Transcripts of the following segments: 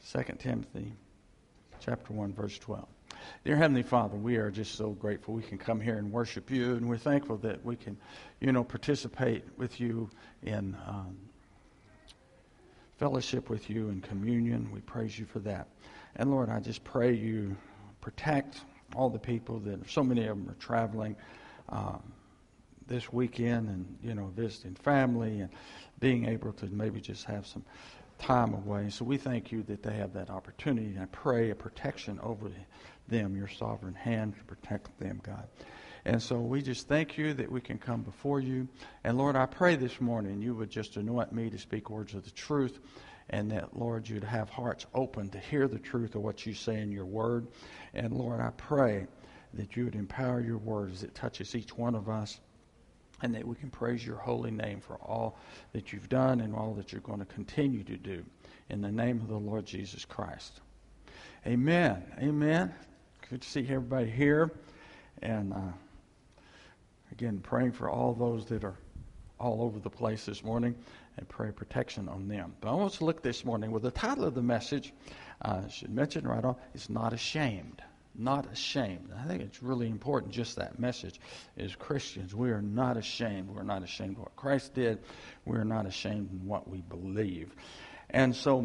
2 Timothy chapter 1, verse 12. Dear Heavenly Father, we are just so grateful we can come here and worship you, and we're thankful that we can, participate with you in fellowship with you in communion. We praise you for that. And Lord, I just pray you protect all the people that, so many of them are traveling this weekend and, visiting family and being able to maybe just have some time away. So we thank you that they have that opportunity. And I pray a protection over them, your sovereign hand to protect them, God. And so we just thank you that we can come before you. And Lord, I pray this morning you would just anoint me to speak words of the truth, and that, Lord, you'd have hearts open to hear the truth of what you say in your word. And Lord, I pray that you would empower your word as it touches each one of us, and that we can praise your holy name for all that you've done and all that you're going to continue to do. In the name of the Lord Jesus Christ. Amen. Amen. Good to see everybody here. And again, praying for all those that are all over the place this morning, and pray protection on them. But I want to look this morning with the title of the message, I should mention right on, is Not Ashamed. Not ashamed. I think it's really important, just that message. As Christians, we are not ashamed. We're not ashamed of what Christ did. We're not ashamed in what we believe. And so,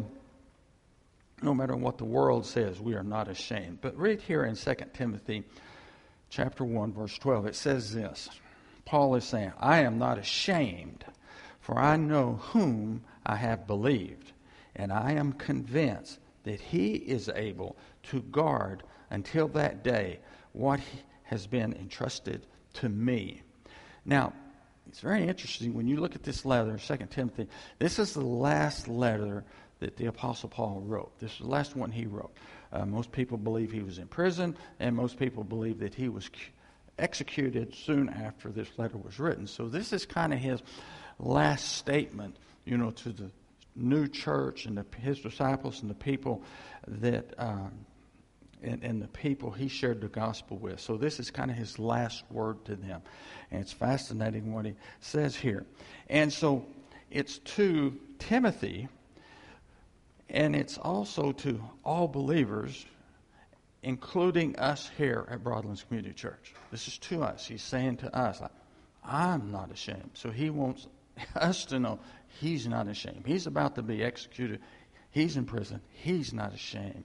no matter what the world says, we are not ashamed. But read here in 2 Timothy chapter 1, verse 12. It says this. Paul is saying, I am not ashamed, for I know whom I have believed, and I am convinced that he is able to guard until that day what has been entrusted to me. Now, it's very interesting when you look at this letter, 2 Timothy. This is the last letter that the Apostle Paul wrote. This is the last one he wrote. Most people believe he was in prison, and most people believe that he was executed soon after this letter was written. So this is kind of his last statement, to the new church and his disciples and the people that and the people he shared the gospel with. So this is kind of his last word to them. And it's fascinating what he says here. And so it's to Timothy, and it's also to all believers, including us here at Broadlands Community Church. This is to us. He's saying to us, I'm not ashamed. So he wants us to know he's not ashamed. He's about to be executed. He's in prison. He's not ashamed.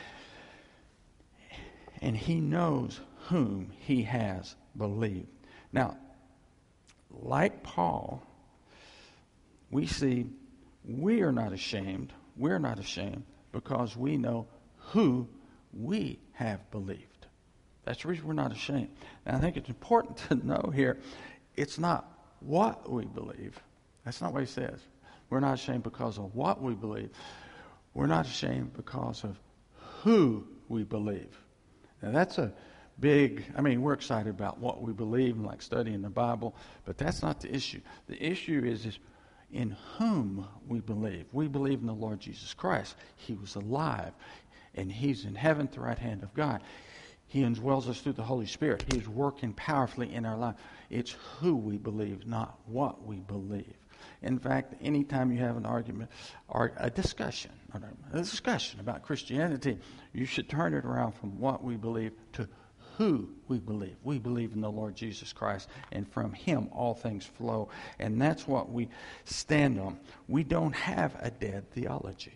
And he knows whom he has believed. Now, like Paul, we see we are not ashamed. We're not ashamed because we know who we have believed. That's the reason we're not ashamed. And I think it's important to know here, it's not what we believe. That's not what he says. We're not ashamed because of what we believe. We're not ashamed because of who we believe. Now that's a big, we're excited about what we believe and like studying the Bible, but that's not the issue. The issue is in whom we believe. We believe in the Lord Jesus Christ. He was alive, and he's in heaven at the right hand of God. He indwells us through the Holy Spirit. He's working powerfully in our life. It's who we believe, not what we believe. In fact, anytime you have an argument or a discussion about Christianity, you should turn it around from what we believe to who we believe. We believe in the Lord Jesus Christ, and from him all things flow. And that's what we stand on. We don't have a dead theology.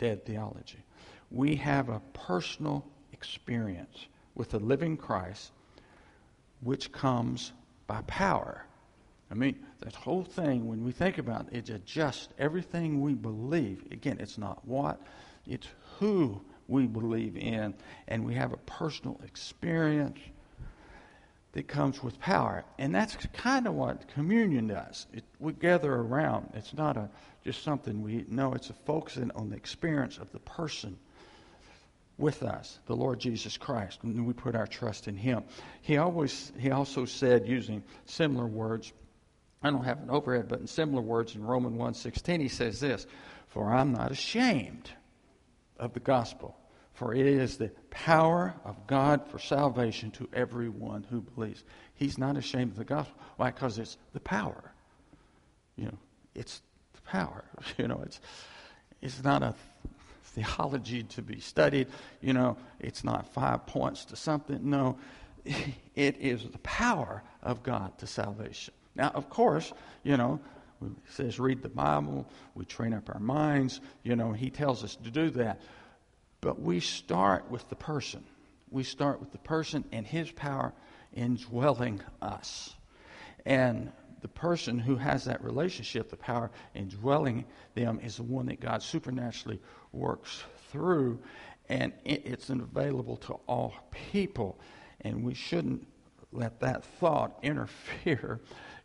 We have a personal experience with the living Christ, which comes by power. That whole thing, when we think about it, it's just everything we believe. Again, it's not what, it's who we believe in. And we have a personal experience that comes with power. And that's kind of what communion does. We gather around. It's not just something we know. It's a focusing on the experience of the person with us, the Lord Jesus Christ, and we put our trust in him. He also said, using similar words, I don't have an overhead, but in similar words in Romans 1:16, he says this, for I'm not ashamed of the gospel, for it is the power of God for salvation to everyone who believes. He's not ashamed of the gospel. Why? Because it's the power. It's the power. It's not a theology to be studied. It's not 5 points to something. No, it is the power of God to salvation. Now, of course, it says read the Bible, we train up our minds. He tells us to do that. But we start with the person. We start with the person and his power indwelling us. And the person who has that relationship, the power indwelling them, is the one that God supernaturally works through. And it's available to all people. And we shouldn't let that thought interfere,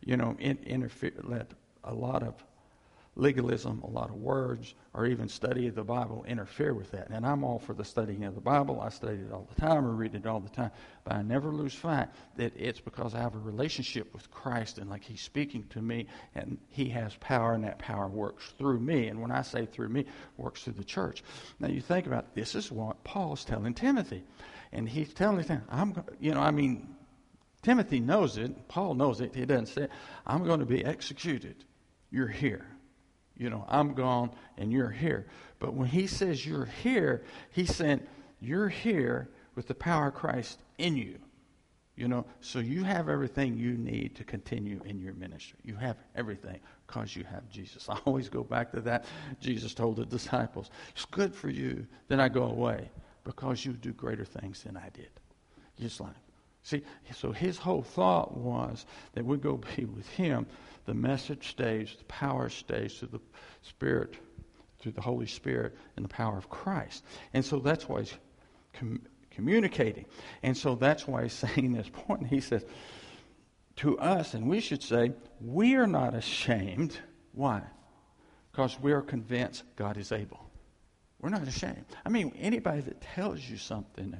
let a lot of legalism, a lot of words, or even study of the Bible interfere with that. And I'm all for the studying of the Bible. I study it all the time, I read it all the time. But I never lose sight that it's because I have a relationship with Christ, and like he's speaking to me, and he has power, and that power works through me. And when I say through me, works through the church. Now you think about it, this is what Paul's telling Timothy. And he's telling him, Timothy knows it. Paul knows it. He doesn't say it. I'm going to be executed. You're here. I'm gone and you're here. But when he says you're here, he's saying you're here with the power of Christ in you. So you have everything you need to continue in your ministry. You have everything because you have Jesus. I always go back to that. Jesus told the disciples, it's good for you that I go away because you do greater things than I did. See, so his whole thought was that we go be with him. The message stays, the power stays through the Spirit, through the Holy Spirit and the power of Christ. And so that's why he's communicating. And so that's why he's saying this point. He says, to us, and we should say, we are not ashamed. Why? Because we are convinced God is able. We're not ashamed. Anybody that tells you something,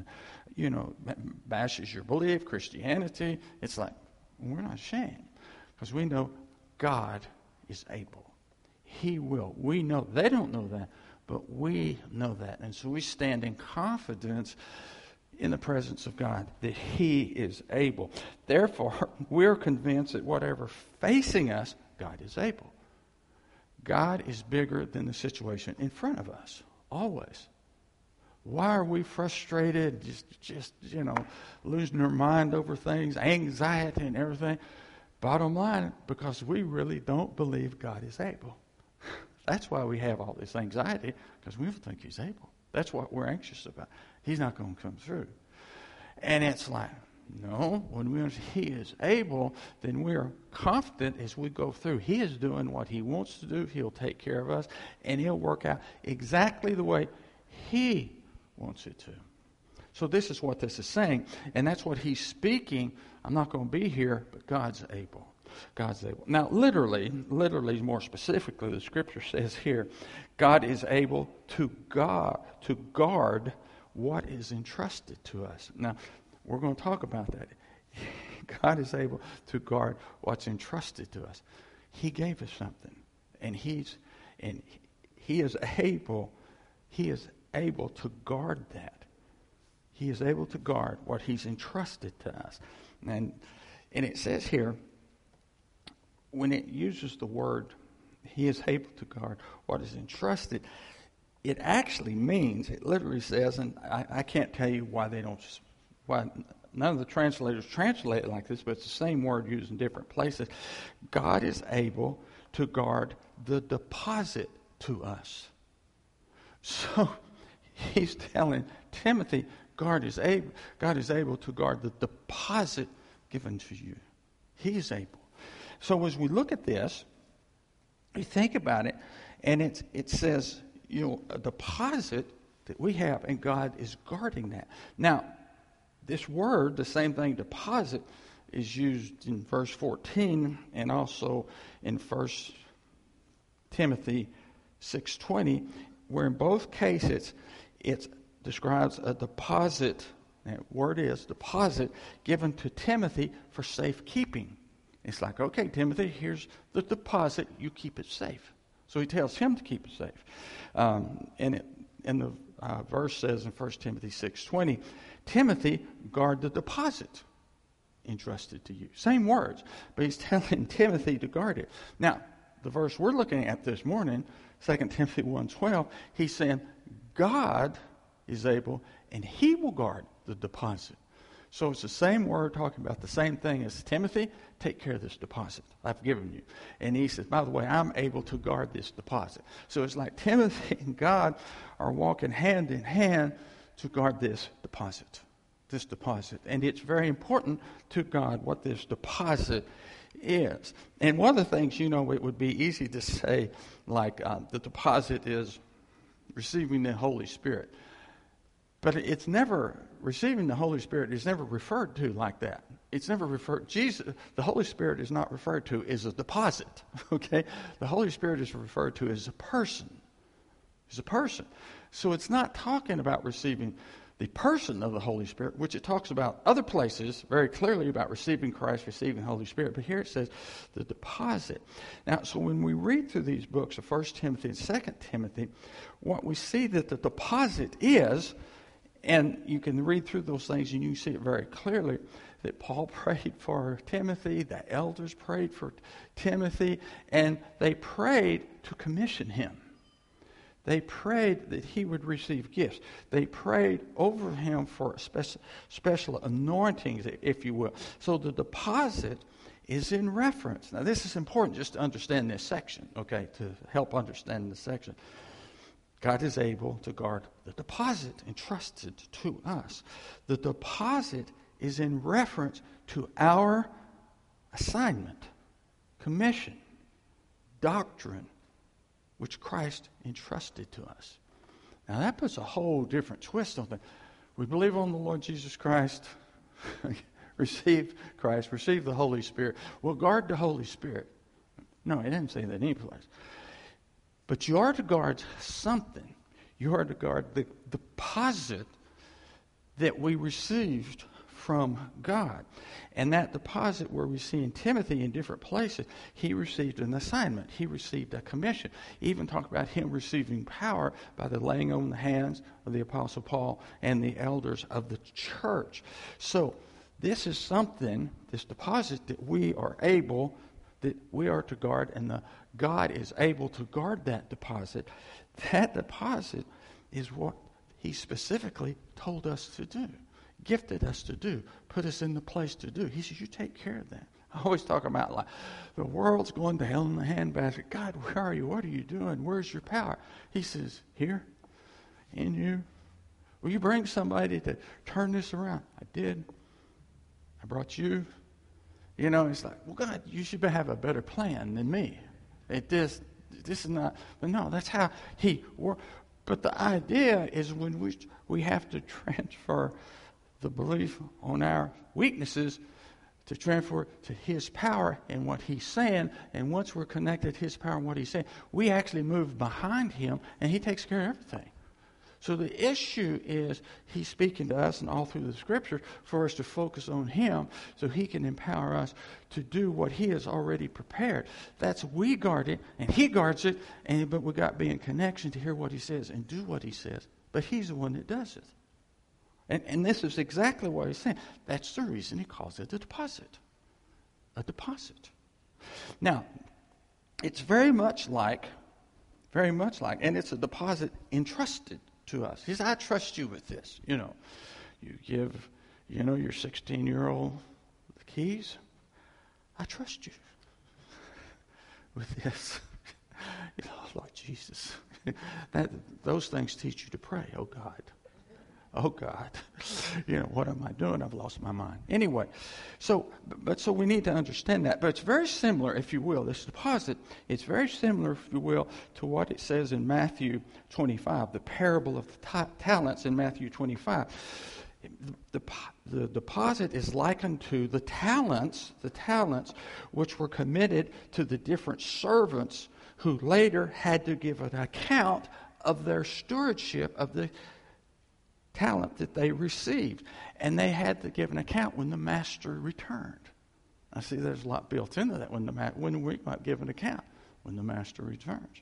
bashes your belief, Christianity, it's like, we're not ashamed. Because we know God is able. He will. We know. They don't know that, but we know that. And so we stand in confidence in the presence of God that he is able. Therefore, we're convinced that whatever facing us, God is able. God is bigger than the situation in front of us, always. Why are we frustrated, just losing our mind over things, anxiety and everything? Bottom line, because we really don't believe God is able. That's why we have all this anxiety, because we don't think he's able. That's what we're anxious about. He's not going to come through. And it's like, no, when we understand he is able, then we are confident as we go through. He is doing what he wants to do. He'll take care of us, and he'll work out exactly the way he wants it to. So this is what this is saying, and that's what he's speaking. I'm not going to be here, but God's able. God's able. Now, literally, more specifically, the scripture says here, God is able to guard what is entrusted to us. Now, we're going to talk about that. God is able to guard what's entrusted to us. He gave us something, and he is able to guard that. He is able to guard what he's entrusted to us. And it says here, when it uses the word, he is able to guard what is entrusted, it actually means, it literally says, and I can't tell you why none of the translators translate it like this, but it's the same word used in different places. God is able to guard the deposit to us. So he's telling Timothy, God is able to guard the deposit given to you. He is able. So as we look at this, we think about it, and it says, a deposit that we have, and God is guarding that. Now, this word, the same thing, deposit, is used in verse 14 and also in 1 Timothy 6:20, where in both cases it describes a deposit. That word is deposit given to Timothy for safekeeping. It's like, okay, Timothy, here's the deposit. You keep it safe. So he tells him to keep it safe. And the verse says in 1 Timothy 6:20, Timothy, guard the deposit entrusted to you. Same words, but he's telling Timothy to guard it. Now, the verse we're looking at this morning, 2 Timothy 1:12, he's saying, God is able, and he will guard the deposit. So it's the same word talking about the same thing as Timothy. Take care of this deposit I've given you. And he says, by the way, I'm able to guard this deposit. So it's like Timothy and God are walking hand in hand to guard this deposit. This deposit. And it's very important to God what this deposit is. And one of the things, it would be easy to say, like the deposit is receiving the Holy Spirit. But it's never, receiving the Holy Spirit is never referred to like that. It's never referred, the Holy Spirit is not referred to as a deposit, okay? The Holy Spirit is referred to as a person. As a person. So it's not talking about receiving the person of the Holy Spirit, which it talks about other places very clearly about receiving Christ, receiving the Holy Spirit. But here it says the deposit. Now, so when we read through these books of 1 Timothy and 2 Timothy, what we see that the deposit is, and you can read through those things and you can see it very clearly, that Paul prayed for Timothy, the elders prayed for Timothy, and they prayed to commission him. They prayed that he would receive gifts. They prayed over him for special anointings, if you will. So the deposit is in reference. Now this is important just to understand this section, okay, to help understand this section. God is able to guard the deposit entrusted to us. The deposit is in reference to our assignment, commission, doctrine, which Christ entrusted to us. Now that puts a whole different twist on things. We believe on the Lord Jesus Christ, receive Christ, receive the Holy Spirit. We'll guard the Holy Spirit. No, it didn't say that any place. But you are to guard something. You are to guard the deposit that we received from God. And that deposit where we see in Timothy in different places, he received an assignment. He received a commission. Even talk about him receiving power by the laying on the hands of the Apostle Paul and the elders of the church. So this is something, this deposit that we are to guard, and God is able to guard that deposit. That deposit is what he specifically told us to do, gifted us to do, put us in the place to do. He says, you take care of that. I always talk about like the world's going to hell in the handbasket. God, where are you? What are you doing? Where's your power? He says, here, in you. Will you bring somebody to turn this around? I did. I brought you. It's like, well, God, you should have a better plan than me. This is not, but no, that's how he works. But the idea is when we have to transfer the belief on our weaknesses to transfer to his power and what he's saying. And once we're connected to his power and what he's saying, we actually move behind him and he takes care of everything. So the issue is he's speaking to us and all through the scriptures for us to focus on him so he can empower us to do what he has already prepared. That's we guard it and he guards it, but we got to be in connection to hear what he says and do what he says. But he's the one that does it. And this is exactly what he's saying. That's the reason he calls it a deposit. A deposit. Now, it's very much like, and it's a deposit entrusted to us. He says, I trust you with this. You give, your 16-year-old the keys. I trust you with this. Lord Jesus. Those things teach you to pray. Oh, God. Oh, God. What am I doing? I've lost my mind. Anyway, so we need to understand that. But it's very similar, if you will, this deposit, it's very similar, if you will, to what it says in Matthew 25, the parable of the talents in Matthew 25. The deposit is likened to the talents which were committed to the different servants who later had to give an account of their stewardship of the talent that they received. And they had to give an account when the master returned. I see there's a lot built into that when we might give an account when the master returns.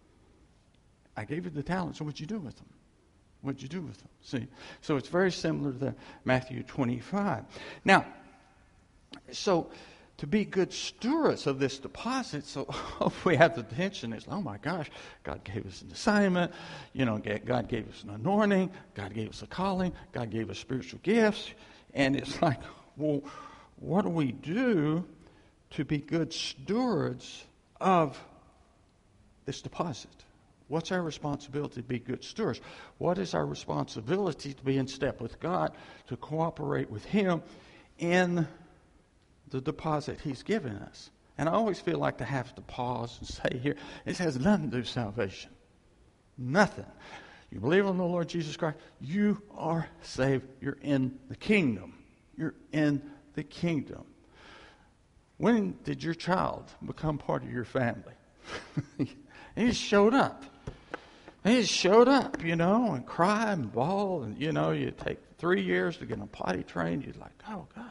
I gave you the talents, so what'd you do with them? What'd you do with them? See? So it's very similar to Matthew 25. Now, so to be good stewards of this deposit. So if we have the tension, it's, oh my gosh, God gave us an assignment. God gave us an anointing. God gave us a calling. God gave us spiritual gifts. And it's like, well, what do we do to be good stewards of this deposit? What's our responsibility to be good stewards? What is our responsibility to be in step with God, to cooperate with Him in the deposit He's given us? And I always feel like to have to pause and say here, this has nothing to do with salvation. Nothing. You believe on the Lord Jesus Christ, you are saved. You're in the kingdom. You're in the kingdom. When did your child become part of your family? He just showed up. He just showed up, and cry and bawl. And, you take 3 years to get him potty trained. You're like, oh, God.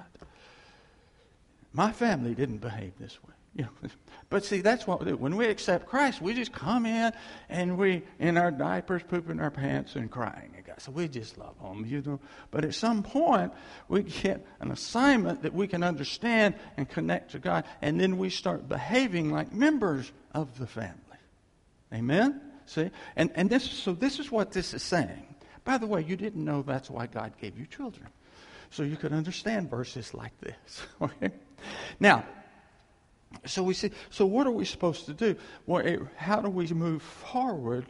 My family didn't behave this way. But see, that's what we do. When we accept Christ, we just come in and we, in our diapers, pooping our pants and crying at God. So we just love them, But at some point, we get an assignment that we can understand and connect to God. And then we start behaving like members of the family. Amen? See? And this is what this is saying. By the way, you didn't know that's why God gave you children. So you could understand verses like this. Okay? Now, so we see, so what are we supposed to do? Well, how do we move forward,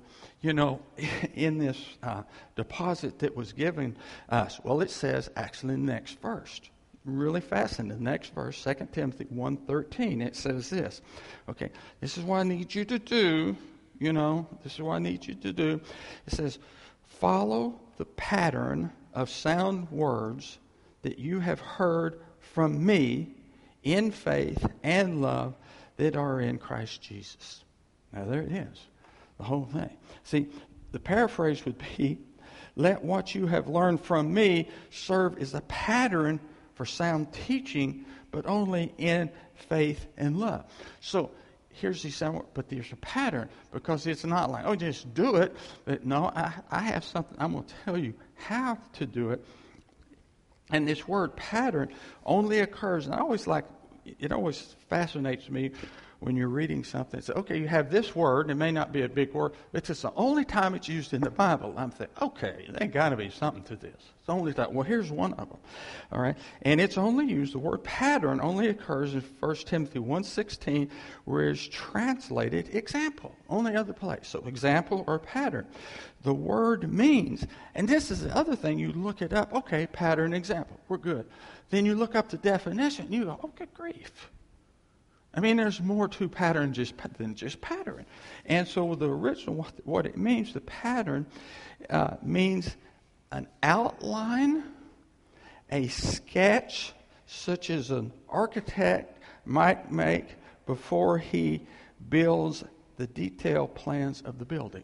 in this deposit that was given us? Well, it says actually in the next verse. Really fast in the next verse, 2 Timothy 1:13, it says this. Okay, this is what I need you to do. This is what I need you to do. It says, follow the pattern of sound words that you have heard from me in faith and love that are in Christ Jesus. Now there it is, the whole thing. See, the paraphrase would be, let what you have learned from me serve as a pattern for sound teaching, but only in faith and love. So here's the sound, but there's a pattern, because it's not like, oh, just do it. But no, I have something. I'm going to tell you how to do it. And this word pattern only occurs, and it always fascinates me when you're reading something. It's okay, you have this word, it may not be a big word, but it's the only time it's used in the Bible. I'm thinking, okay, there's got to be something to this. It's the only time. Well, here's one of them. All right, and it's only used, the word pattern only occurs in 1 Timothy 1:16, where it's translated example. Only other place. So example or pattern. The word means, and this is the other thing, you look it up, okay, pattern, example, we're good. Then you look up the definition, and you go, oh, good grief. I mean, there's more to pattern than just pattern. And so the original, what it means, the pattern means an outline, a sketch, such as an architect might make before he builds the detailed plans of the building.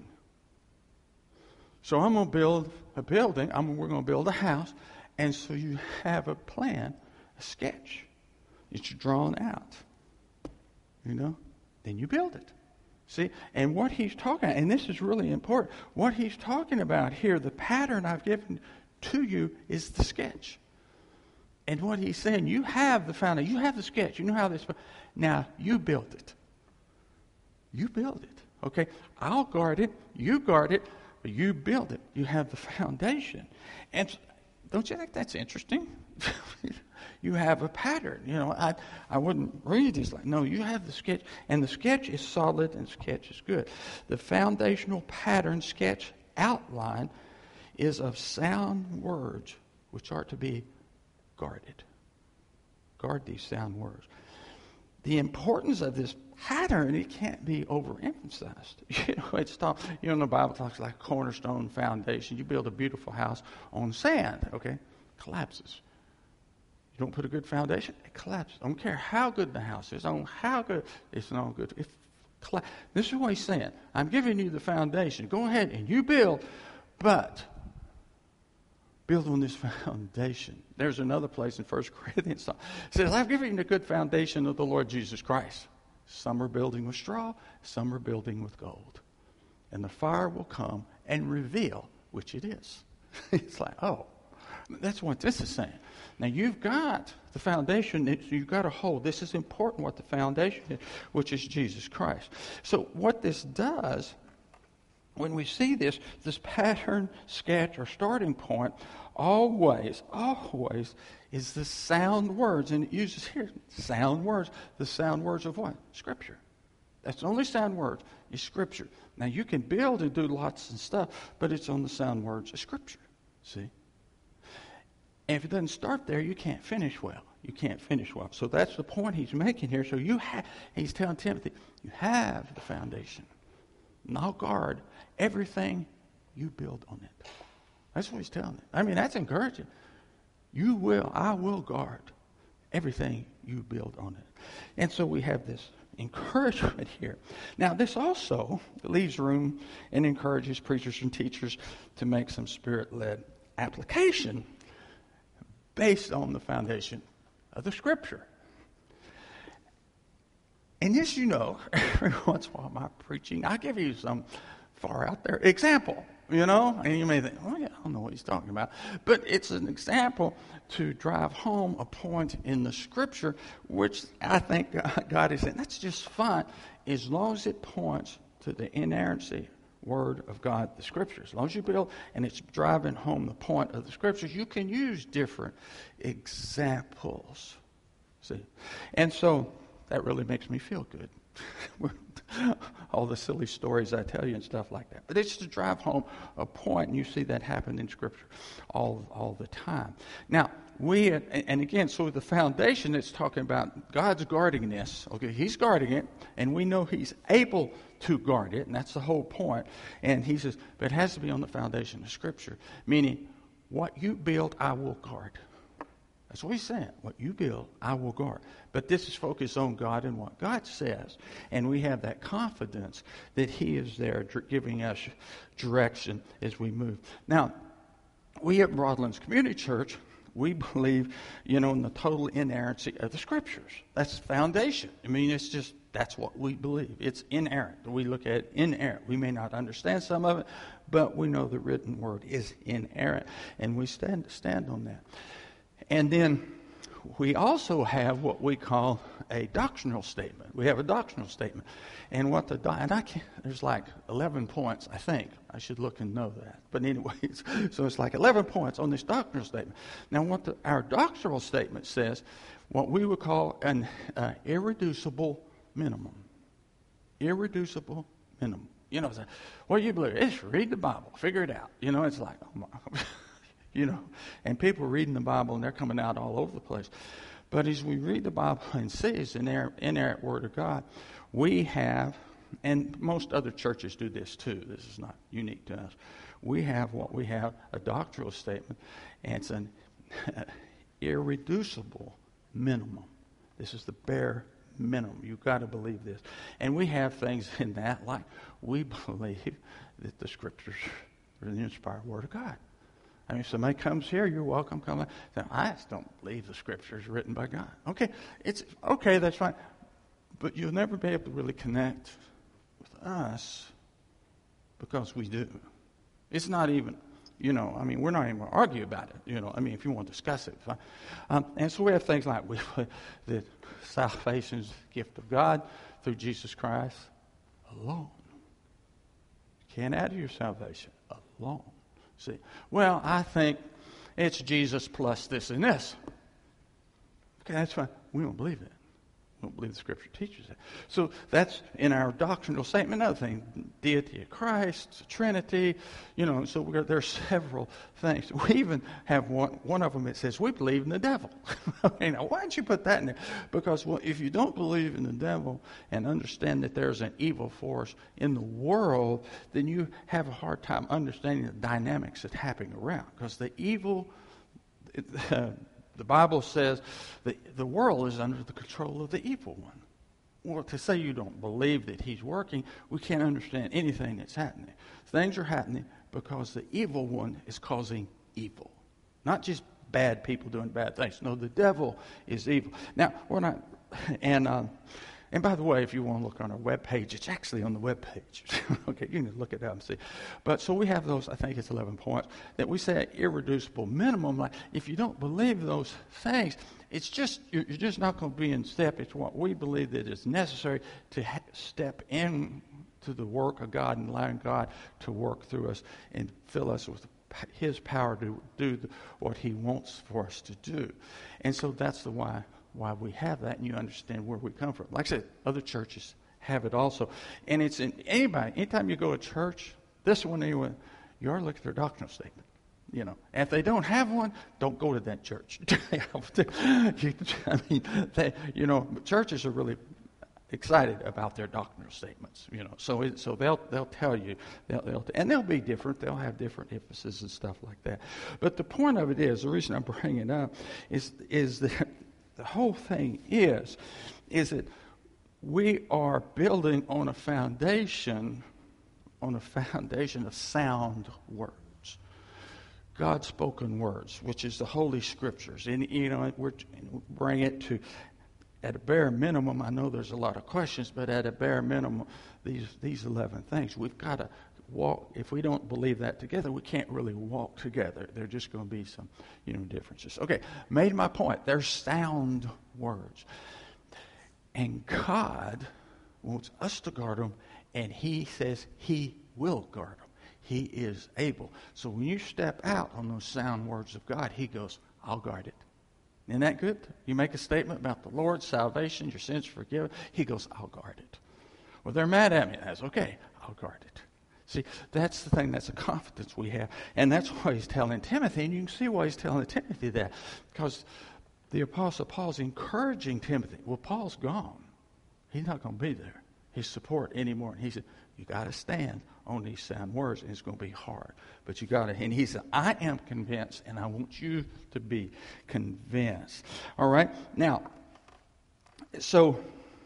So I'm going to build a building, we're going to build a house, and so you have a plan, a sketch. It's drawn out. Then you build it. See, and what he's talking about, and this is really important, what he's talking about here, the pattern I've given to you is the sketch. And what he's saying, you have the foundation, you have the sketch, you know how this, now you build it. You build it. Okay, I'll guard it, you guard it, but you build it. You have the foundation. And don't you think that's interesting? You have a pattern. I wouldn't read this like, no, you have the sketch. And the sketch is solid and sketch is good. The foundational pattern sketch outline is of sound words which are to be guarded. Guard these sound words. The importance of this pattern, it can't be overemphasized. The Bible talks like cornerstone foundation. You build a beautiful house on sand, okay? Collapses. You don't put a good foundation, it collapses. I don't care how good the house is, how good it's not good. This is what he's saying. I'm giving you the foundation. Go ahead and you build, but build on this foundation. There's another place in 1 Corinthians. It says, I've given you the good foundation of the Lord Jesus Christ. Some are building with straw, some are building with gold. And the fire will come and reveal which it is. It's like, oh, that's what this is saying. Now, you've got the foundation that you've got to hold. This is important what the foundation is, which is Jesus Christ. So what this does, when we see this pattern sketch or starting point, always is the sound words. And it uses here sound words. The sound words of what? Scripture. That's the only sound words is Scripture. Now, you can build and do lots of stuff, but it's on the sound words of Scripture. See? And if it doesn't start there, you can't finish well. You can't finish well. So that's the point he's making here. So he's telling Timothy, you have the foundation. Now guard everything you build on it. That's what he's telling him. I mean, that's encouraging. I will guard everything you build on it. And so we have this encouragement here. Now, this also leaves room and encourages preachers and teachers to make some Spirit-led application based on the foundation of the Scripture. And this, every once in a while my preaching, I'll give you some far out there example, and you may think, oh yeah, I don't know what he's talking about. But it's an example to drive home a point in the Scripture, which I think God is saying, that's just fine, as long as it points to the inerrancy Word of God, the Scriptures. As long as you build and it's driving home the point of the Scriptures, you can use different examples. See? And so that really makes me feel good. All the silly stories I tell you and stuff like that. But it's to drive home a point, and you see that happen in Scripture all the time. Now, and again, so the foundation it's talking about, God's guarding this. Okay, He's guarding it, and we know He's able to guard it, and that's the whole point. And He says, but it has to be on the foundation of Scripture, meaning what you build, I will guard. That's what He's saying. What you build, I will guard. But this is focused on God and what God says. And we have that confidence that He is there giving us direction as we move. Now, we at Broadlands Community Church, we believe, in the total inerrancy of the Scriptures. That's the foundation. I mean, it's just, that's what we believe. It's inerrant. We look at it inerrant. We may not understand some of it, but we know the written Word is inerrant. And we stand on that. And then we also have what we call a doctrinal statement. We have a doctrinal statement. And there's like 11 points, I think. I should look and know that. But anyways, so it's like 11 points on this doctrinal statement. Now, what our doctrinal statement says, what we would call an irreducible minimum. Irreducible minimum. What do you believe? Just read the Bible. Figure it out. It's like, oh my and people are reading the Bible and they're coming out all over the place. But as we read the Bible and see it's an inerrant Word of God, we have, and most other churches do this too, this is not unique to us, we have a doctrinal statement, and it's an irreducible minimum. This is the bare minimum. You've got to believe this. And we have things in that, like we believe that the Scriptures are the inspired Word of God. I mean, if somebody comes here, you're welcome. Come. I just don't believe the Scriptures written by God. Okay, that's fine. But you'll never be able to really connect with us because we do. It's not even, we're not even going to argue about it. If you want to discuss it. And so we have things like that salvation is the gift of God through Jesus Christ alone. You can't add to your salvation alone. See, well, I think it's Jesus plus this and this. Okay, that's fine. We don't believe that. We don't believe the Scripture teaches that. So that's in our doctrinal statement. Another thing, deity of Christ, Trinity, so there's several things. We even have one of them that says we believe in the devil. Okay, now why don't you put that in there? Because if you don't believe in the devil and understand that there's an evil force in the world, then you have a hard time understanding the dynamics that's happening around. Because the evil... the Bible says that the world is under the control of the evil one. Well, to say you don't believe that he's working, we can't understand anything that's happening. Things are happening because the evil one is causing evil. Not just bad people doing bad things. No, the devil is evil. Now, we're not... And And by the way, if you want to look on our webpage, it's actually on the webpage. Okay, you can look it up and see. But so we have those, I think it's 11 points, that we say irreducible minimum. Like, if you don't believe those things, it's just, you're just not going to be in step. It's what we believe that is necessary to step in to the work of God and allowing God to work through us and fill us with His power to do what He wants for us to do. And so that's the why we have that, and you understand where we come from. Like I said, other churches have it also. And it's in anybody, anytime you go to church, this one anyway, you ought to look at their doctrinal statement. You know, and if they don't have one, don't go to that church. I mean, churches are really excited about their doctrinal statements. So they'll tell you, and they'll be different. They'll have different emphasis and stuff like that. But the point of it is, the reason I'm bringing it up is that the whole thing is that we are building on a foundation of sound words, God's spoken words, which is the Holy Scriptures. And we bring it to, at a bare minimum. I know there's a lot of questions, but at a bare minimum, these 11 things we've got to walk. If we don't believe that together, we can't really walk together. There's just going to be some, differences. Okay, made my point. They're sound words. And God wants us to guard them, and He says He will guard them. He is able. So when you step out on those sound words of God, He goes, I'll guard it. Isn't that good? You make a statement about the Lord's salvation, your sins forgiven. He goes, I'll guard it. Well, they're mad at me. That's okay. I'll guard it. See, that's the thing, that's the confidence we have. And that's why he's telling Timothy, and you can see why he's telling Timothy that. Because the Apostle Paul's encouraging Timothy. Well, Paul's gone. He's not going to be there. His support anymore. And he said, you got to stand on these sound words, and it's going to be hard. But you got to, and he said, I am convinced, and I want you to be convinced. All right? Now, so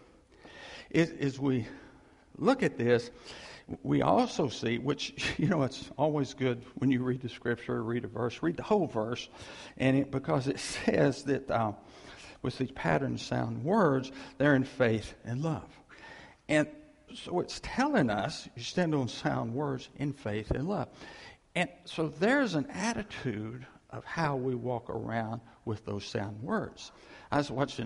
as we look at this, we also see, which, it's always good when you read the Scripture, read a verse, read the whole verse, because it says that with these pattern sound words, they're in faith and love. And so it's telling us you stand on sound words in faith and love. And so there's an attitude of how we walk around with those sound words. I was watching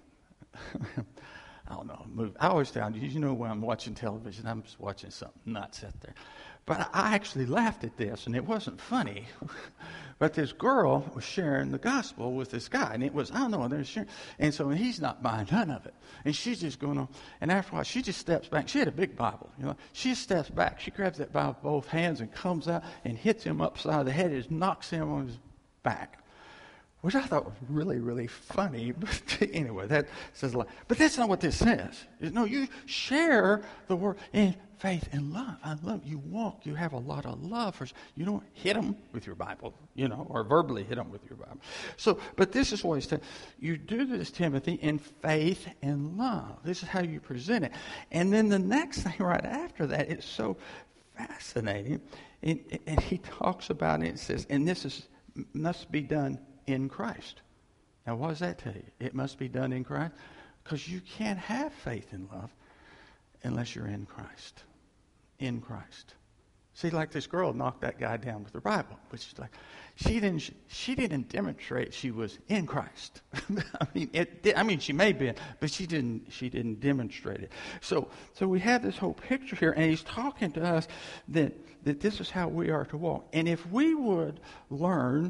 movie. I always tell you, when I'm watching television, I'm just watching something nuts out there. But I actually laughed at this, and it wasn't funny. But this girl was sharing the gospel with this guy, and it was, they're sharing. And so he's not buying none of it. And she's just going on. And after a while, she just steps back. She had a big Bible, She steps back. She grabs that Bible with both hands and comes out and hits him upside the head. It knocks him on his back. Which I thought was really, really funny. But anyway, that says a lot. But that's not what this says. No, you share the word in faith and love. I love you. Walk. You have a lot of love for. You don't hit them with your Bible, or verbally hit them with your Bible. So, but this is what he's saying. You do this, Timothy, in faith and love. This is how you present it. And then the next thing right after that is so fascinating. And he talks about it and says, and this must be done in Christ. Now, what does that tell you? It must be done in Christ, because you can't have faith and love unless you're in Christ. In Christ. See, like this girl knocked that guy down with the Bible, which is like, she didn't demonstrate she was in Christ. I mean, she may be, but she didn't demonstrate it. So we have this whole picture here, and he's talking to us that this is how we are to walk. And if I would learn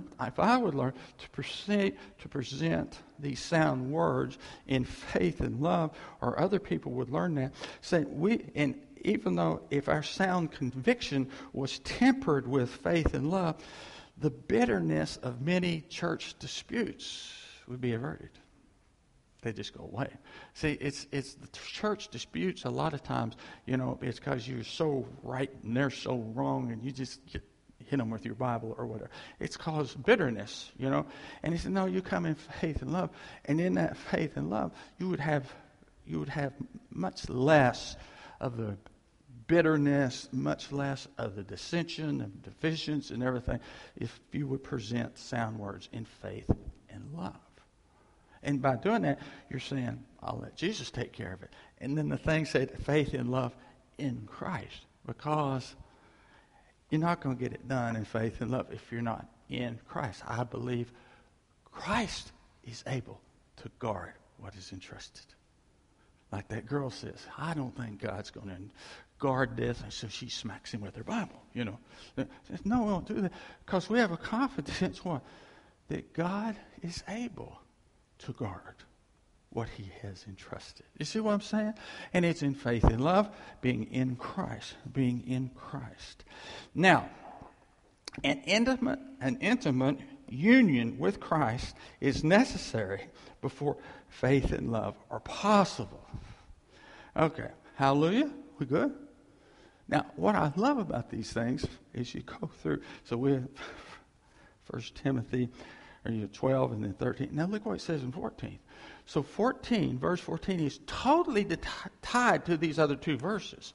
to present these sound words in faith and love, or other people would learn that, even though if our sound conviction was tempered with faith and love, the bitterness of many church disputes would be averted. They just go away. See, it's the church disputes a lot of times, it's because you're so right and they're so wrong, and you just hit them with your Bible or whatever. It's caused bitterness, And he said, no, you come in faith and love, and in that faith and love, you would have much less of the bitterness, much less of the dissension and divisions and everything, if you would present sound words in faith and love. And by doing that, you're saying, I'll let Jesus take care of it. And then the thing said, faith and love in Christ. Because you're not going to get it done in faith and love if you're not in Christ. I believe Christ is able to guard what is entrusted. Like that girl says, I don't think God's going to guard this. And so she smacks him with her Bible, No, we don't do that. Because we have a confidence, what? That God is able to guard what he has entrusted. You see what I'm saying? And it's in faith and love, being in Christ. Being in Christ. Now, an intimate union with Christ is necessary before faith and love are possible. Okay, hallelujah. We good? Now, what I love about these things is you go through. So we have 1 Timothy 12 and then 13. Now look what it says in 14. So verse 14 is totally tied to these other two verses.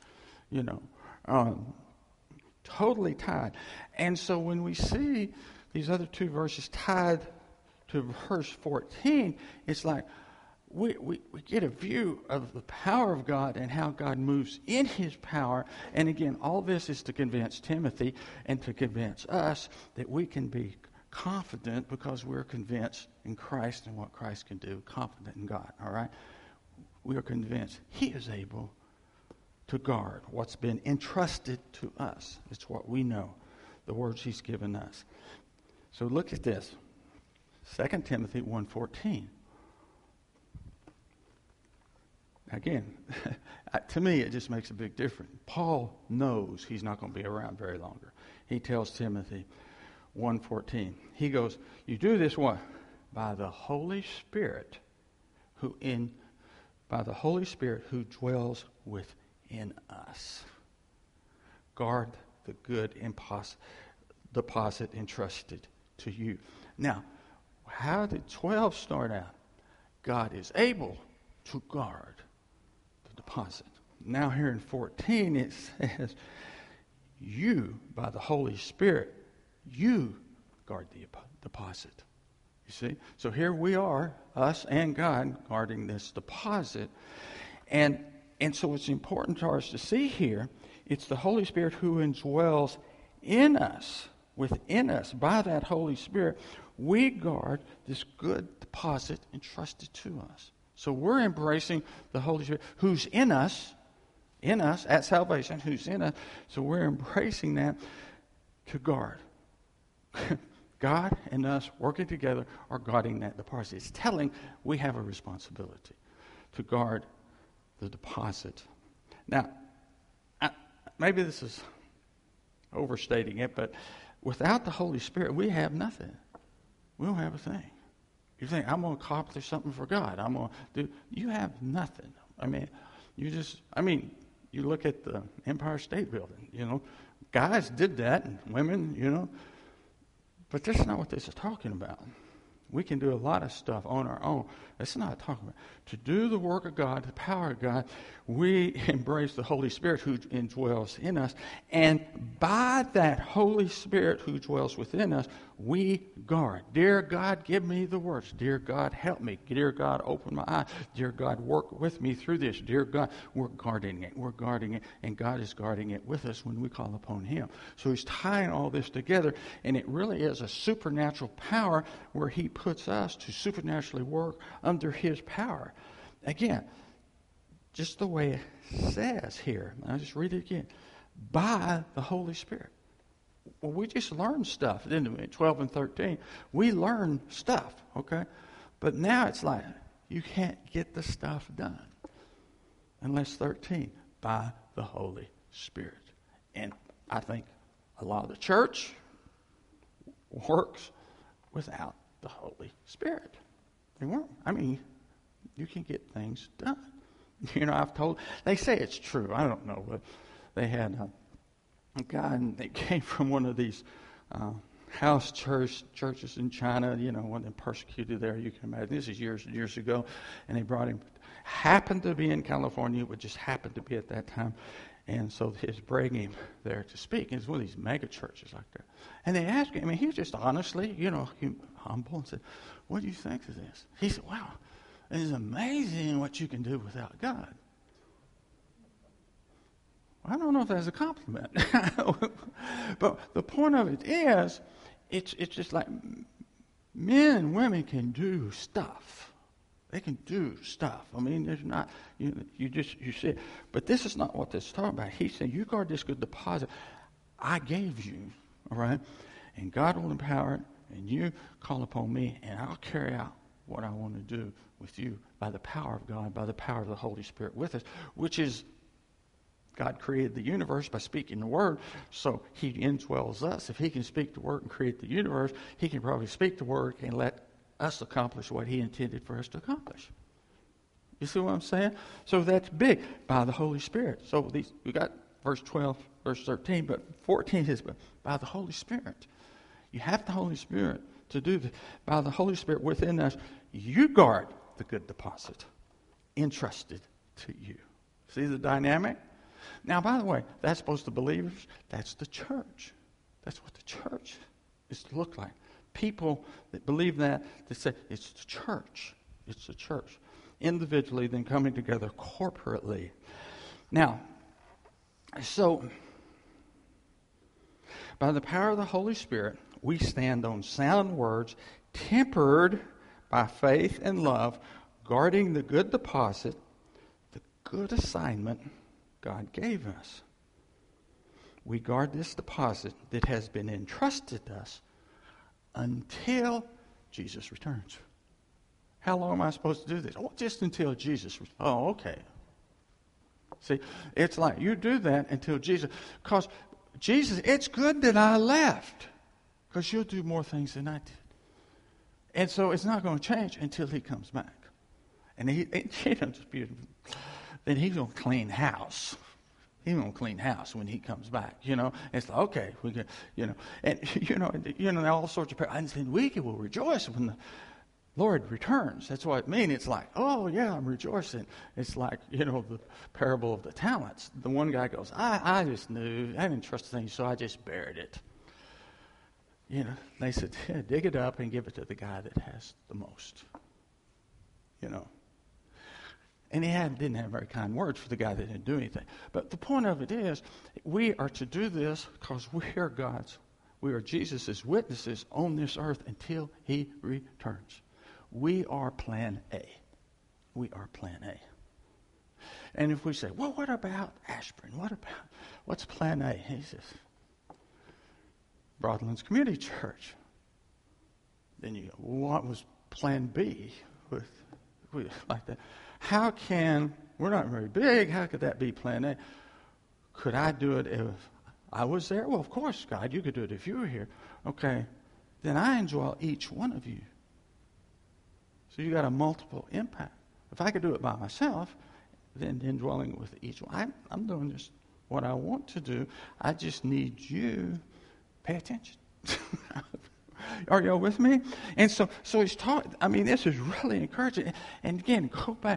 Totally tied. And so when we see these other two verses tied to verse 14, it's like we get a view of the power of God and how God moves in his power. And again, all this is to convince Timothy and to convince us that we can be confident because we're convinced in Christ and what Christ can do, confident in God, all right? We are convinced he is able to guard what's been entrusted to us. It's what we know, the words he's given us. So look at this, 2 Timothy 1:14. Again, to me, it just makes a big difference. Paul knows he's not going to be around very longer. He tells Timothy 1:14. He goes, you do this what? By the Holy Spirit who dwells within us. Guard the good deposit entrusted to you. Now, how did 12 start out? God is able to guard the deposit. Now here in 14 it says, you, by the Holy Spirit, you guard the deposit. You see? So here we are, us and God, guarding this deposit. And so it's important for us to see here, it's the Holy Spirit who indwells in us, within us. By that Holy Spirit, we guard this good deposit entrusted to us. So we're embracing the Holy Spirit who's in us at salvation, who's in us. So we're embracing that to guard. God and us working together are guarding that deposit. It's telling we have a responsibility to guard the deposit. Now, maybe this is overstating it, but without the Holy Spirit, we have nothing. We don't have a thing. You think, I'm going to accomplish something for God. I'm going to do. You have nothing. You look at the Empire State Building, guys did that, and women, but that's not what this is talking about. We can do a lot of stuff on our own. That's not talking about. To do the work of God, the power of God, we embrace the Holy Spirit who indwells in us. And by that Holy Spirit who dwells within us, we guard. Dear God, give me the words. Dear God, help me. Dear God, open my eyes. Dear God, work with me through this. Dear God, we're guarding it. We're guarding it. And God is guarding it with us when we call upon him. So he's tying all this together. And it really is a supernatural power where he puts us to supernaturally work under his power. Again, just the way it says here. I'll just read it again. By the Holy Spirit. Well, we just learned stuff, didn't we? 12 and 13. We learned stuff, okay? But now it's like, you can't get the stuff done unless 13. By the Holy Spirit. And I think a lot of the church works without the Holy Spirit. They weren't. You can get things done. They say it's true. I don't know, but they had a guy that came from one of these house churches in China, when they persecuted there, you can imagine. This is years and years ago. And they brought him, happened to be in California, but just happened to be at that time. And so his bringing him there to speak. And it's one of these mega churches like that. And they asked him, he was just honestly, humble and said, what do you think of this? He said, wow, it is amazing what you can do without God. I don't know if that's a compliment. But the point of it is, it's just like men and women can do stuff. They can do stuff. I mean, there's not, you see it. But this is not what this is talking about. He said, you guard this good deposit I gave you, all right? And God will empower it, and you call upon me, and I'll carry out what I want to do with you by the power of God, by the power of the Holy Spirit with us, which is God created the universe by speaking the word, so he indwells us. If he can speak the word and create the universe, he can probably speak the word and let us accomplish what he intended for us to accomplish. You see what I'm saying? So that's big, by the Holy Spirit. So we got verse 12, verse 13, but 14 is by the Holy Spirit. You have the Holy Spirit to do this. By the Holy Spirit within us, you guard the good deposit entrusted to you. See the dynamic? Now, by the way, that's supposed to believers. That's the church. That's what the church is to look like. People that believe that say it's the church. It's the church. Individually, then coming together corporately. Now, so by the power of the Holy Spirit, we stand on sound words, tempered by faith and love, guarding the good deposit, the good assignment God gave us. We guard this deposit that has been entrusted to us until Jesus returns. How long am I supposed to do this? Oh, just until Jesus returns. Oh, okay. See, it's like you do that until Jesus, because Jesus, it's good that I left, because you'll do more things than I did. And so it's not going to change until he comes back. And then he's going to clean house. He's going to clean house when he comes back, It's like, okay, we can, and all sorts of prayer. And then we will rejoice when the Lord returns. That's what it means. It's like, oh, yeah, I'm rejoicing. It's like, the parable of the talents. The one guy goes, I just knew. I didn't trust things, so I just buried it. They said, yeah, dig it up and give it to the guy that has the most, And he didn't have very kind words for the guy that didn't do anything. But the point of it is, we are to do this because we are Jesus' witnesses on this earth until he returns. We are plan A. We are plan A. And if we say, well, what about Ashburn? What's plan A? He says, Broadlands Community Church. Then you go, what was plan B with like that? We're not very big, how could that be plan A? Could I do it if I was there? Well, of course, God, you could do it if you were here. Okay, then I indwell each one of you. So you got a multiple impact. If I could do it by myself, then indwelling with each one. I'm doing just what I want to do. I just need you pay attention. Are y'all with me? And so he's taught. This is really encouraging. And again, go back.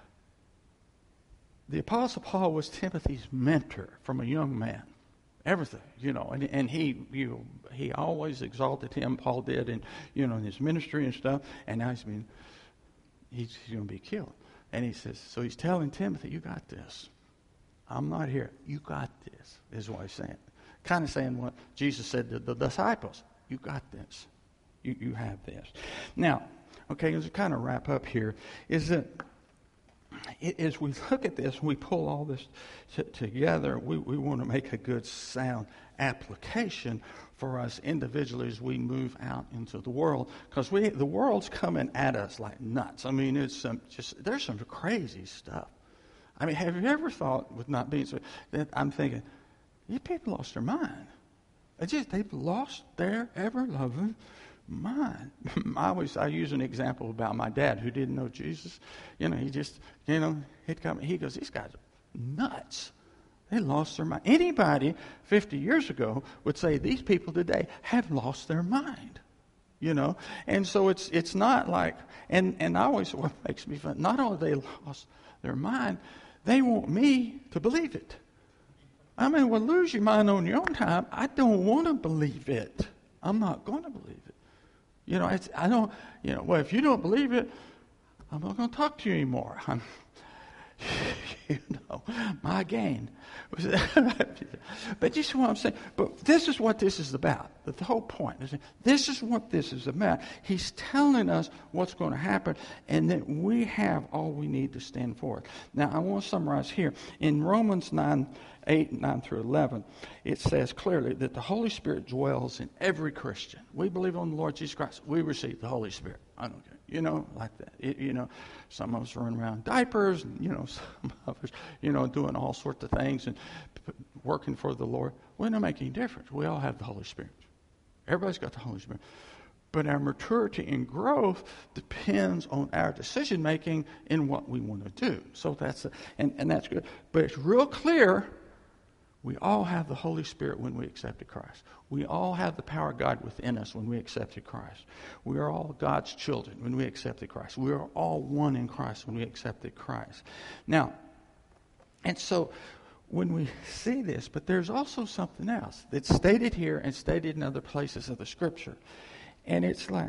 The Apostle Paul was Timothy's mentor from a young man. Everything, and he always exalted him. Paul did, in his ministry and stuff. And now he's going to be killed. And he says, so he's telling Timothy, you got this. I'm not here. You got this, is what he's saying. Kind of saying what Jesus said to the disciples. You got this. You have this. Now, okay, as we kind of wrap up here, is that as we look at this, we pull all this together, we want to make a good, sound application for us individually as we move out into the world. Because the world's coming at us like nuts. It's there's some crazy stuff. Have you ever thought, with not being so, that I'm thinking, these people lost their mind. They've lost their ever-loving mind. I use an example about my dad who didn't know Jesus. He'd come. He goes, these guys are nuts. They lost their mind. Anybody 50 years ago would say these people today have lost their mind. And so it's not like, and always what makes me fun, not only they lost their mind, they want me to believe it. I mean, well, lose your mind on your own time. I don't want to believe it. I'm not going to believe it. You know, I don't, you know, well, if you don't believe it, I'm not going to talk to you anymore. You know, my gain. But you see what I'm saying? But this is what this is about. The whole point is this is what this is about. He's telling us what's going to happen, and that we have all we need to stand for it. Now, I want to summarize here. In Romans 9 through 11, it says clearly that the Holy Spirit dwells in every Christian. We believe on the Lord Jesus Christ. We receive the Holy Spirit. I don't care. You know, like that. You know, some of us running around diapers, and, you know, some of us, you know, doing all sorts of things and working for the Lord. Well, it don't make any difference. We all have the Holy Spirit. Everybody's got the Holy Spirit. But our maturity and growth depends on our decision making in what we want to do. So that's and that's good. But it's real clear. We all have the Holy Spirit when we accepted Christ. We all have the power of God within us when we accepted Christ. We are all God's children when we accepted Christ. We are all one in Christ when we accepted Christ. Now, and so when we see this, but there's also something else that's stated here and stated in other places of the Scripture. And it's like,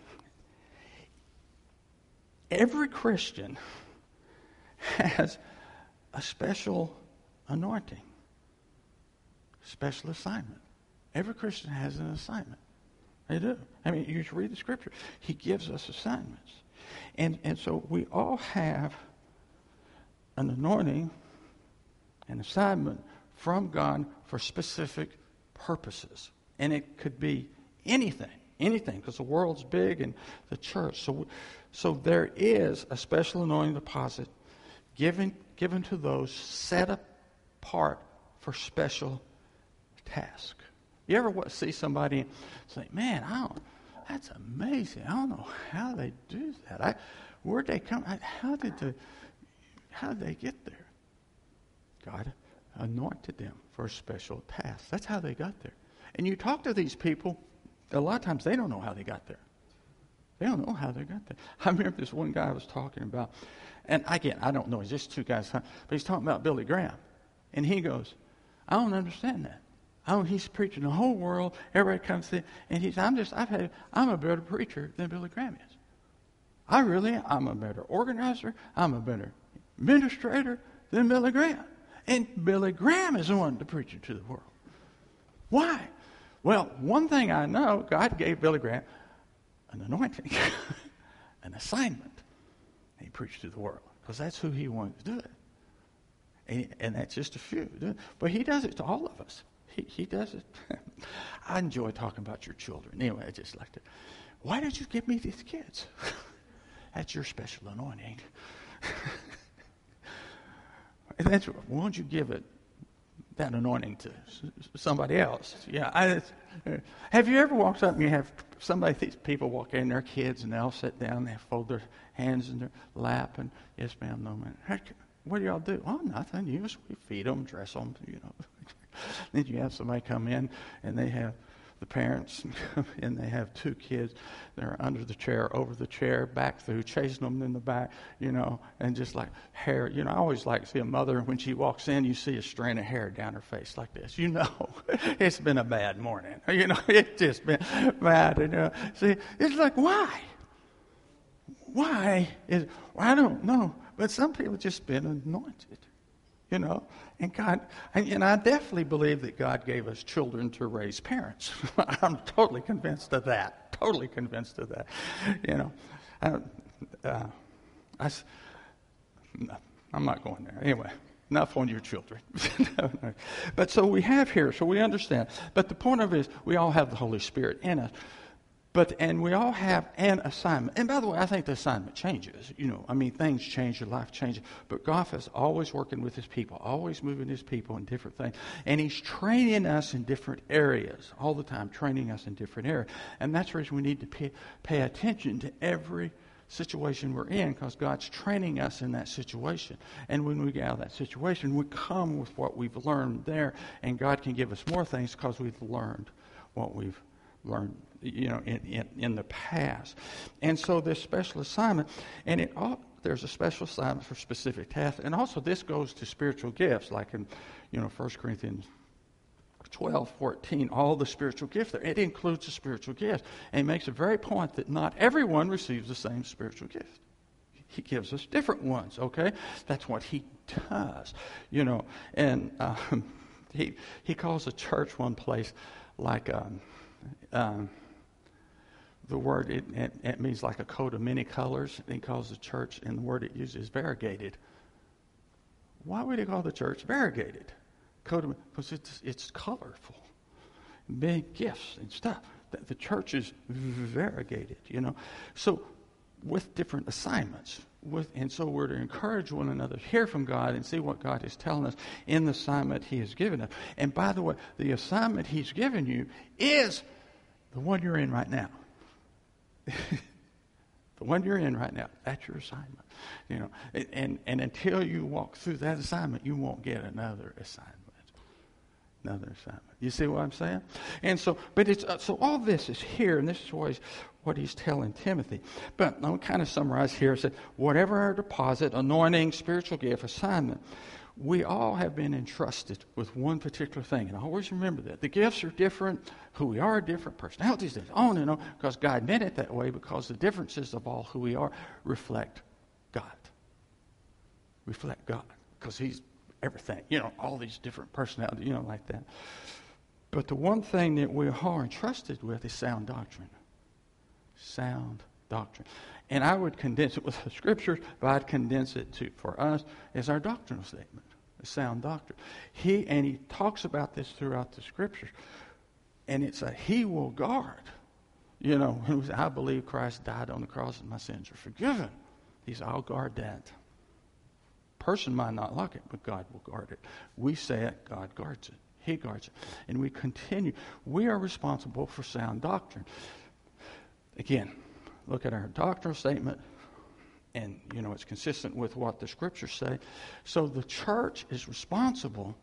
every Christian has a special anointing. Special assignment. Every Christian has an assignment. They do. I mean, you should read the Scripture. He gives us assignments. And so we all have an anointing, an assignment from God for specific purposes. And it could be anything, because the world's big and the church. So there is a special anointing deposit given to those set apart for special task. You ever see somebody and say, man, that's amazing. I don't know how they do that. Where'd they come? How did they get there? God anointed them for a special task. That's how they got there. And you talk to these people, a lot of times they don't know how they got there. They don't know how they got there. I remember this one guy I was talking about, and again, I don't know, it's just two guys, but he's talking about Billy Graham. And he goes, I don't understand that. He's preaching the whole world. Everybody comes to, and he says, I'm a better preacher than Billy Graham is. I'm a better organizer. I'm a better administrator than Billy Graham. And Billy Graham is the one to preach it to the world. Why? Well, one thing I know, God gave Billy Graham an anointing, an assignment. He preached to the world because that's who he wanted to do it. And that's just a few. But he does it to all of us. He does it. I enjoy talking about your children. Anyway, I just like to. Why did you give me these kids? That's your special anointing. And why don't you give that anointing to somebody else? Yeah. Have you ever walked up and you have these people walk in, their kids, and they all sit down, they fold their hands in their lap, and yes, ma'am, no, ma'am. What do y'all do? Oh, nothing. We feed them, dress them, Then you have somebody come in, and they have the parents, and they have two kids that are under the chair, over the chair, back through, chasing them in the back, and just like hair. I always like to see a mother, when she walks in, you see a strand of hair down her face like this. It's been a bad morning. It's just been bad. See, it's like, why? Why? I don't know. But some people have just been anointed. And God, and I definitely believe that God gave us children to raise parents. I'm totally convinced of that. Totally convinced of that. I'm not going there. Anyway, enough on your children. No. But so we have here, so we understand. But the point of it is, we all have the Holy Spirit in us. And we all have an assignment. And by the way, I think the assignment changes. Things change, your life changes. But God is always working with His people, always moving His people in different things. And He's training us in different areas, all the time, training us in different areas. And that's the reason we need to pay attention to every situation we're in, because God's training us in that situation. And when we get out of that situation, we come with what we've learned there. And God can give us more things because we've learned what we've learned in the past. And so this special assignment, and there's a special assignment for specific tasks. And also this goes to spiritual gifts, like in 1 Corinthians 12:14, all the spiritual gifts there. It includes the spiritual gifts. And he makes a very point that not everyone receives the same spiritual gift. He gives us different ones, okay? That's what he does, And he calls a church one place like the word, it means like a coat of many colors. He calls the church, and the word it uses is variegated. Why would he call the church variegated? Because it's colorful. Big gifts and stuff. The church is variegated, So with different assignments. And so we're to encourage one another, hear from God, and see what God is telling us in the assignment he has given us. And by the way, the assignment he's given you is the one you're in right now. The one you're in right now, that's your assignment. And until you walk through that assignment, you won't get another assignment. You see what I'm saying? And so, but so all this is here, and this is what he's telling Timothy. But I'll kind of summarize here. It said, whatever our deposit, anointing, spiritual gift, assignment, we all have been entrusted with one particular thing. And always remember that. The gifts are different, who we are different, personalities, on and on, because God meant it that way, because the differences of all who we are reflect God. Reflect God, because he's everything, all these different personalities, like that. But the one thing that we are entrusted with is sound doctrine. Sound doctrine. And I would condense it with the scriptures, but I'd condense it for us as our doctrinal statement, a sound doctrine. He talks about this throughout the scriptures. And it's he will guard. I believe Christ died on the cross and my sins are forgiven. I'll guard that. Person might not like it, but God will guard it. We say it, God guards it. He guards it. And we continue. We are responsible for sound doctrine. Again, look at our doctrinal statement, and, it's consistent with what the scriptures say. So the church is responsible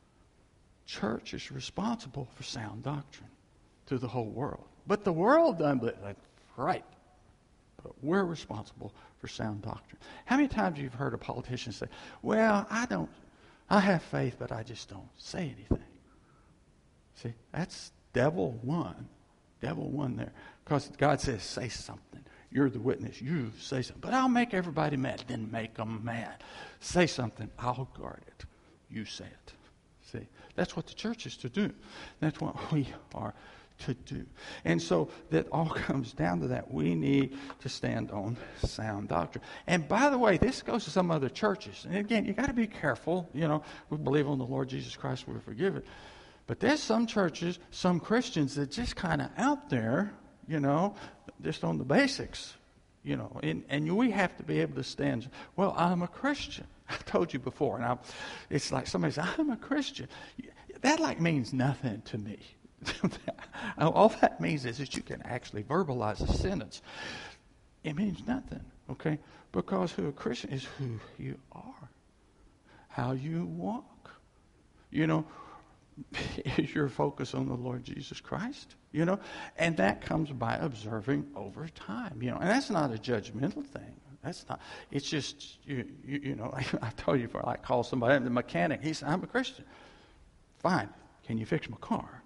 for sound doctrine to the whole world. But the world doesn't believe that. Right. But we're responsible for sound doctrine. How many times you've heard a politician say, well, I have faith, but I just don't say anything. See, that's devil one there. Because God says, say something. You're the witness. You say something. But I'll make everybody mad. Then make them mad. Say something. I'll guard it. You say it. See, that's what the church is to do. That's what we are to do. And so that all comes down to that. We need to stand on sound doctrine. And by the way, this goes to some other churches. And again, you got to be careful. We believe on the Lord Jesus Christ, we're forgiven. But there's some churches, some Christians that just kind of out there, just on the basics, and we have to be able to stand. Well, I'm a Christian. I told you before, and it's like somebody says, I'm a Christian. That means nothing to me. All that means is that you can actually verbalize a sentence. It means nothing, okay? Because who a Christian is who you are, how you walk. Is your focus on the Lord Jesus Christ? And that comes by observing over time. And that's not a judgmental thing. That's not. It's just I told you before. I call somebody the mechanic. He said, "I'm a Christian." Fine. Can you fix my car?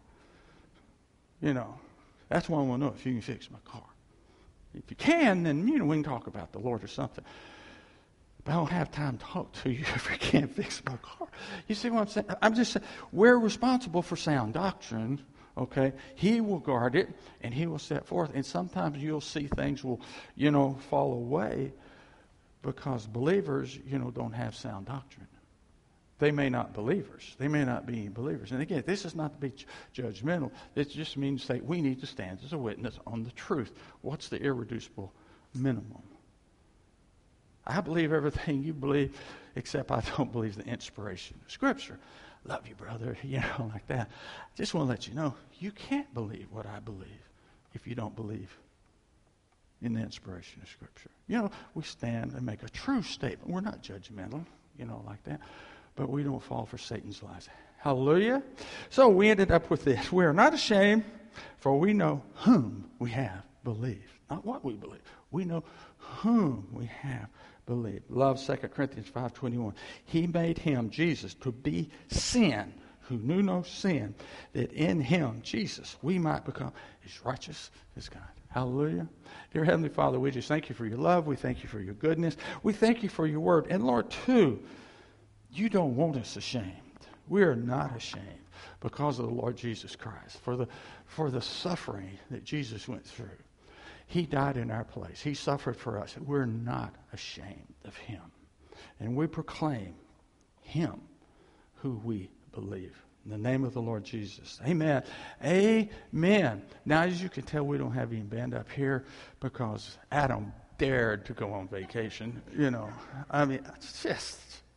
That's what I want to know, if you can fix my car. If you can, then, we can talk about the Lord or something. But I don't have time to talk to you if you can't fix my car. You see what I'm saying? I'm just saying, we're responsible for sound doctrine, okay? He will guard it, and he will set forth. And sometimes you'll see things will, fall away because believers, don't have sound doctrine. They may not believers. They may not be believers. And again, this is not to be judgmental. It just means that we need to stand as a witness on the truth. What's the irreducible minimum? I believe everything you believe, except I don't believe the inspiration of Scripture. Love you, brother, like that. I just want to let you know, you can't believe what I believe if you don't believe in the inspiration of Scripture. We stand and make a true statement. We're not judgmental, like that. But we don't fall for Satan's lies. Hallelujah. So we ended up with this. We are not ashamed, for we know whom we have believed. Not what we believe. We know whom we have believed. Love 2 Corinthians 5:21. He made him, Jesus, to be sin, who knew no sin, that in him, Jesus, we might become as righteous as God. Hallelujah. Dear Heavenly Father, we just thank you for your love. We thank you for your goodness. We thank you for your word. And Lord, too, you don't want us ashamed. We are not ashamed because of the Lord Jesus Christ, for the suffering that Jesus went through. He died in our place. He suffered for us. We're not ashamed of him. And we proclaim him who we believe. In the name of the Lord Jesus. Amen. Amen. Now, as you can tell, we don't have any band up here because Adam dared to go on vacation. I mean, it's just